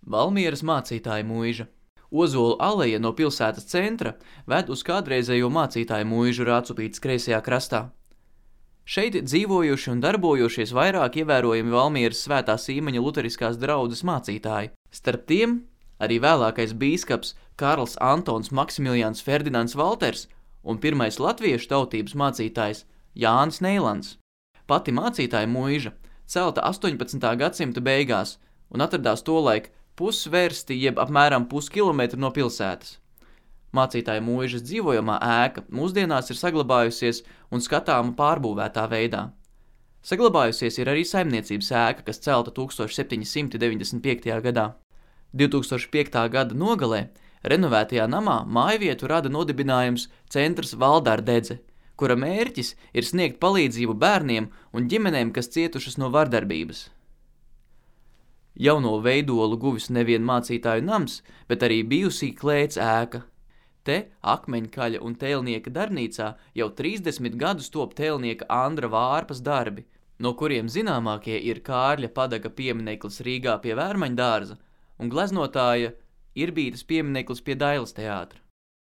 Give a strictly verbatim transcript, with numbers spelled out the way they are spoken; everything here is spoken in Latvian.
Valmieras mācītāja mūža. Ozolu aleja no pilsētas centra ved uz kādreizējo mācītāju mūžu Rācupītes kreisajā krastā. Šeit dzīvojuši un darbojošies vairāk ievērojami Valmieras Svētā Sīmeņa luteriskās draudzes mācītāji. Starp tiem arī vēlākais bīskaps Karls Antons Maksimiljāns Ferdinands Valters un pirmais latviešu tautības mācītājs Jānis Neilands. Pati mācītāja mūža celta astoņpadsmitā gadsimta beigās un atradās tolaik pusversti jeb apmēram puskilometru no pilsētas. Mācītāja mūžas dzīvojamā ēka mūsdienās ir saglabājusies un skatāma pārbūvētā veidā. Saglabājusies ir arī saimniecības ēka, kas celta tūkstoš septiņi simti deviņdesmit piektajā gadā. divtūkstoš piektā gada nogalē renovētajā namā mājvietu rada nodibinājums Centrs Valdārdedze, kura mērķis ir sniegt palīdzību bērniem un ģimenēm, kas cietušas no vardarbības. Jauno veidolu guvis nevien mācītāju nams, bet arī bijusī klēts ēka. Te akmeņkaļa un tēlnieka darbnīcā jau trīsdesmit gadus top tēlnieka Andra Vārpas darbi, no kuriem zināmākie ir Kārļa Padaga piemineklis Rīgā pie Vērmaņdārza un gleznotāja Irbītes piemineklis pie Dailes teātra.